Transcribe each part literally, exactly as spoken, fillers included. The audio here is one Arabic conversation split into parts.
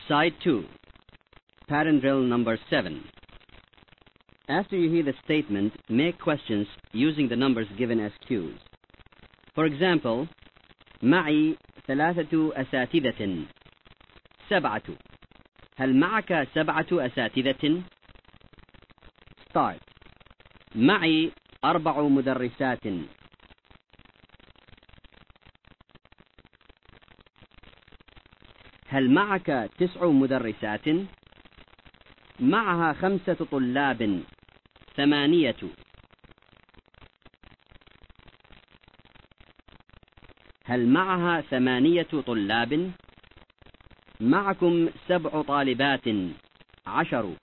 Side two, pattern drill number seven. After you hear the statement, make questions using the numbers given as cues. For example, معي ثلاثة أساتذة. سبعة. هل معك سبعة أساتذة؟ Start. معي أربع مدرسات. هل معك تسع مدرسات؟ معها خمسة طلاب. ثمانية. هل معها ثمانية طلاب؟ معكم سبع طالبات. عشر.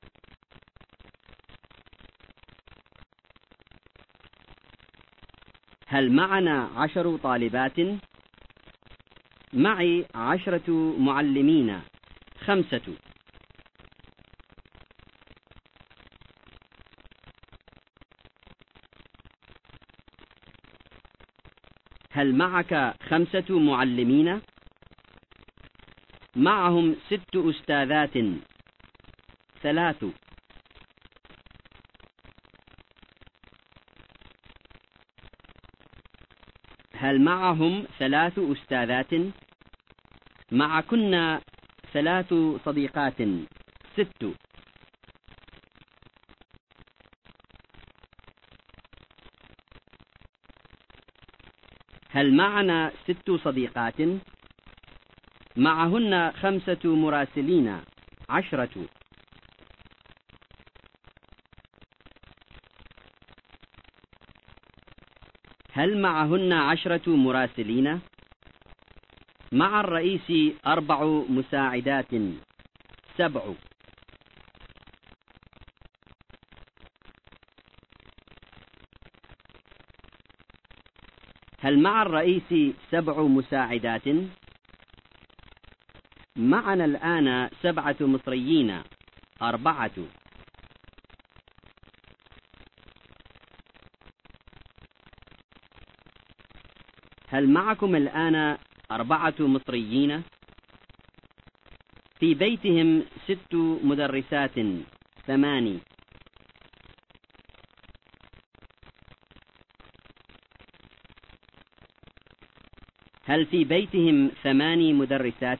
هل معنا عشر طالبات؟ معي عشرة معلمين. خمسة. هل معك خمسة معلمين؟ معهم ست أستاذات. ثلاث. هل معهم ثلاث أستاذات؟ معكن ثلاث صديقات. ست. هل معنا ست صديقات؟ معهن خمسة مراسلين. عشرة. هل معهن عشرة مراسلين؟ مع الرئيس أربع مساعدات. سبع. هل مع الرئيس سبع مساعدات؟ معنا الآن سبعة مصريين. أربعة. هل معكم الآن أربعة مصريين؟ في بيتهم ست مدرسات. ثماني. هل في بيتهم ثماني مدرسات؟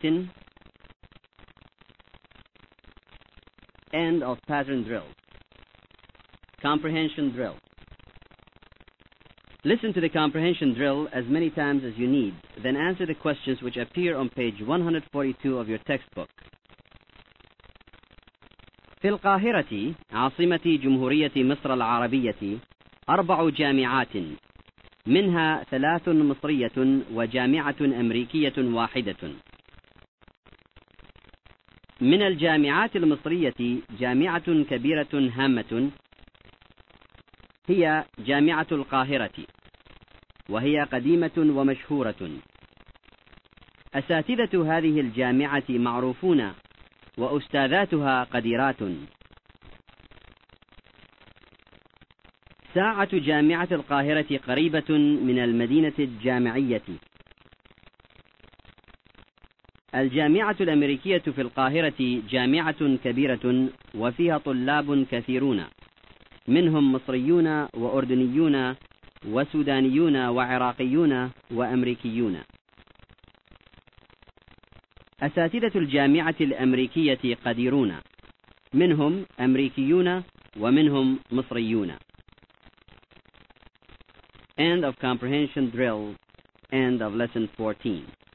End of pattern drill. Comprehension drill. Listen to the comprehension drill as many times as you need, then answer the questions which appear on page one forty-two of your textbook. في القاهرة عاصمة جمهورية مصر العربية أربع جامعات، منها ثلاث مصرية وجامعة أمريكية واحدة. من الجامعات المصرية جامعة كبيرة هامة هي جامعة القاهرة، وهي قديمة ومشهورة. أساتذة هذه الجامعة معروفون، وأستاذاتها قديرات. ساعة جامعة القاهرة قريبة من المدينة الجامعية. الجامعة الأمريكية في القاهرة جامعة كبيرة وفيها طلاب كثيرون، منهم مصريون وأردنيون وسودانيون وعراقيون وأمريكيون. أساتذة الجامعة الأمريكية قديرون، منهم أمريكيون ومنهم مصريون. End of comprehension drill. End of lesson fourteen.